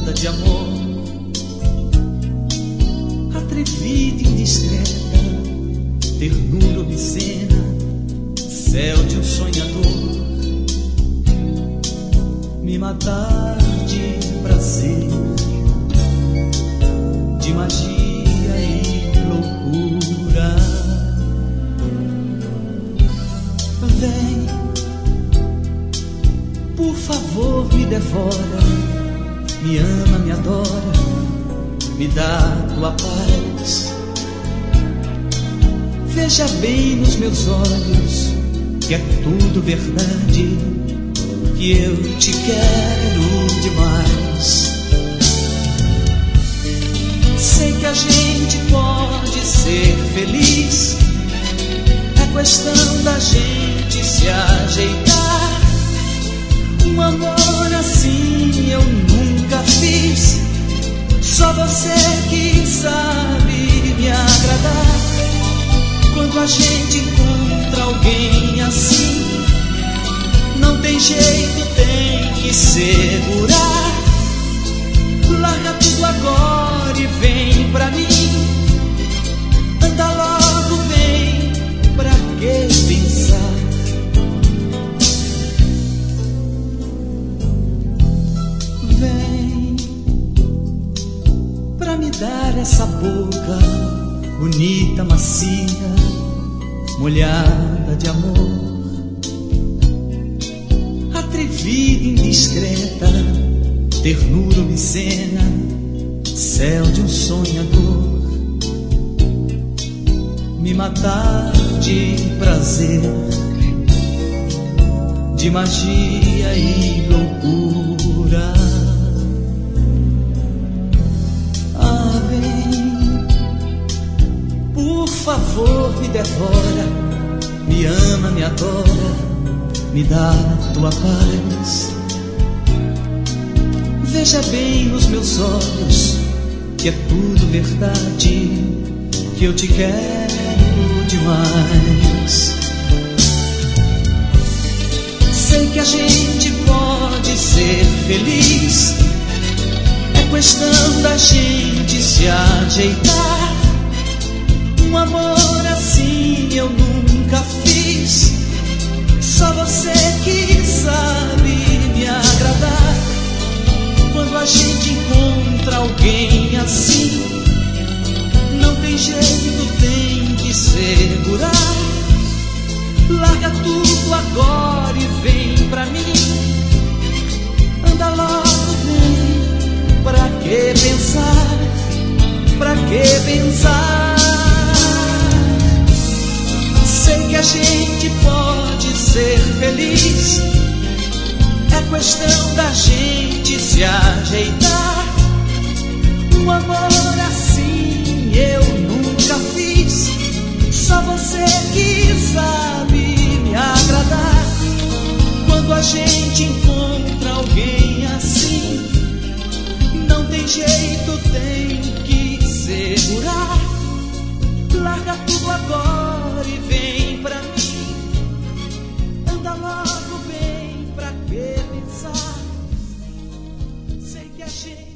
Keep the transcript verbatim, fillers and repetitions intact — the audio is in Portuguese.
molhada de amor, atrevida e indiscreta, ternura obscena, céu de um sonhador, me matar de prazer, de magia e loucura. Vem, por favor, me devora, me ama, me adora, me dá tua paz. Veja bem nos meus olhos que é tudo verdade, que eu te quero demais. Sei que a gente pode ser feliz, é questão da gente se ajeitar. Um amor assim eu nunca fiz, só você que sabe me agradar. Quando a gente encontra alguém assim, não tem jeito, tem que segurar. Larga tudo agora e vem pra mim. Anda logo, vem, pra que pensar? Vem pra me dar essa boca bonita, macia, molhada de amor, atrevida e indiscreta, ternura obscena, céu de um sonhador, me matar de prazer, de magia e loucura. Ah, vem, por favor, me devora, me ama, me adora, me dá tua paz. Veja bem nos meus olhos que é tudo verdade, que eu te quero demais. Sei que a gente pode ser feliz, é questão da gente se ajeitar. Um amor assim eu nunca fiz, só você que sabe me agradar. Quando a gente encontra alguém assim, não tem jeito, tem que segurar. Larga tudo agora e vem pra mim. Anda logo, vem, pra que pensar? Pra que pensar? Sei que a gente pode ser feliz, é questão da gente se ajeitar. Um amor assim eu nunca fiz, só você que sabe me agradar. Quando a gente encontra alguém assim, não tem jeito, tem que segurar. Larga tudo agora e vem pra mim. Anda logo, vem, pra que pensar? Sei que a gente